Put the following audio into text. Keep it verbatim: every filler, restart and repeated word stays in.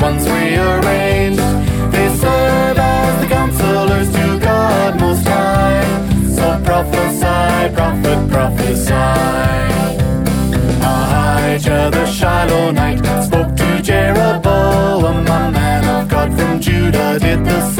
once rearranged. They serve as the counselors to God Most High. So prophesy, prophet, prophesy. Ahijah the Shilonite spoke to Jeroboam, a man of God from Judah did the same.